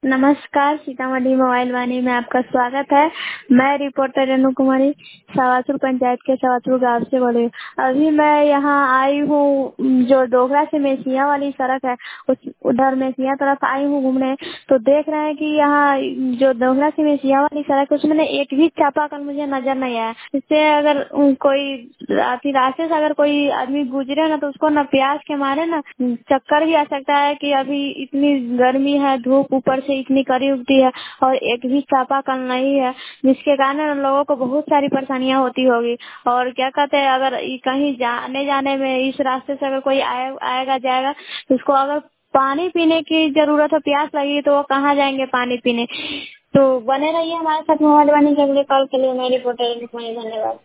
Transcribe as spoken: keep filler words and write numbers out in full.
नमस्कार, सीतामढ़ी मोबाइल वाणी में आपका स्वागत है। मैं रिपोर्टर रेणु कुमारी सवासुर पंचायत के सवासुर गांव से बोल रही हूँ। अभी मैं यहाँ आई हूँ, जो डोगरा से मेसिया वाली सड़क है उस उधर मेसिया तरफ आई हूँ घूमने। तो देख रहे हैं कि यहाँ जो डोगरा से मेसिया वाली सड़क है उसमें एक भी चापाकल मुझे नजर नहीं आया। इससे अगर कोई रास्ते रास्ते से अगर कोई आदमी गुजरे ना तो उसको ना प्यास के मारे ना चक्कर भी आ सकता है कि अभी इतनी गर्मी है, धूप ऊपर से इतनी कड़ी उगती है और एक भी चापाकल नहीं है, जिसके कारण उन लोगों को बहुत सारी परेशानियां होती होगी। और क्या कहते हैं, अगर कहीं जाने जाने में इस रास्ते से अगर कोई आए, आएगा जाएगा तो उसको अगर पानी पीने की जरूरत हो, प्यास लगी तो वो कहाँ जाएंगे पानी पीने। तो बने रहिए हमारे साथ मोबाइल वाणी के अगले कॉल के लिए। मैं रिपोर्टर, धन्यवाद।